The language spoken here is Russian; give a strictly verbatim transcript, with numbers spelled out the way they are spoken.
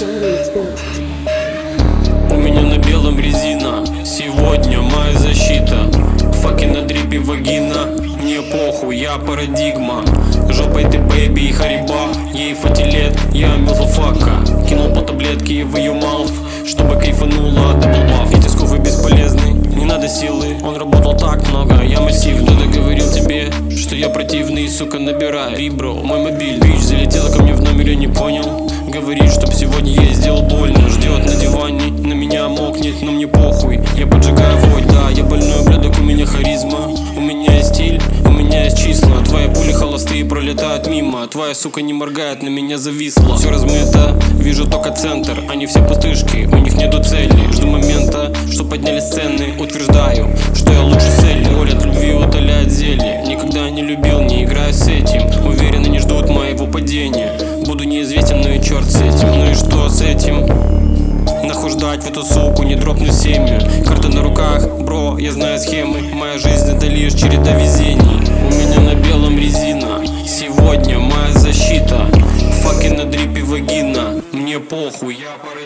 У меня на белом резина, сегодня моя защита. Факи на дрипе вагина, мне похуй, я парадигма. Жопой ты бэйби и хариба, ей фатилет, я милфафака. Кинул по таблетке в ее маус, чтобы кайфанула даблбаф. Эти скуфы бесполезны, не надо силы, он работал так много, я массив. Кто-то говорил тебе, что я противный, сука, набирай вибро, мой мобиль. Бич залетела ко мне в номер, я не понял. Говорит, чтоб сегодня я ей сделал больно. Ждет на диване, на меня мокнет, но мне похуй. Я поджигаю вой, да, я больной ублюдок, у меня харизма. У меня есть стиль, у меня есть числа. Твои пули холостые пролетают мимо. Твоя сука не моргает, на меня зависла. Все размыто, вижу только центр. Они все пустышки, у них нету цели. Жду момента, что подняли сцены. Утверждаю, что я лучше цели. Боль от любви утоляет зелье. Никогда не любил, не играю с этим. Уверенно не ждут моего падения. Буду неизвестен, ну и черт с этим. Ну и что с этим? Нахуй ждать в эту суку, не дропну семью. Карта на руках, бро, я знаю схемы. Моя жизнь это лишь череда везений. У меня на белом резина, сегодня моя защита. Факи на дрипе вагина, мне похуй, я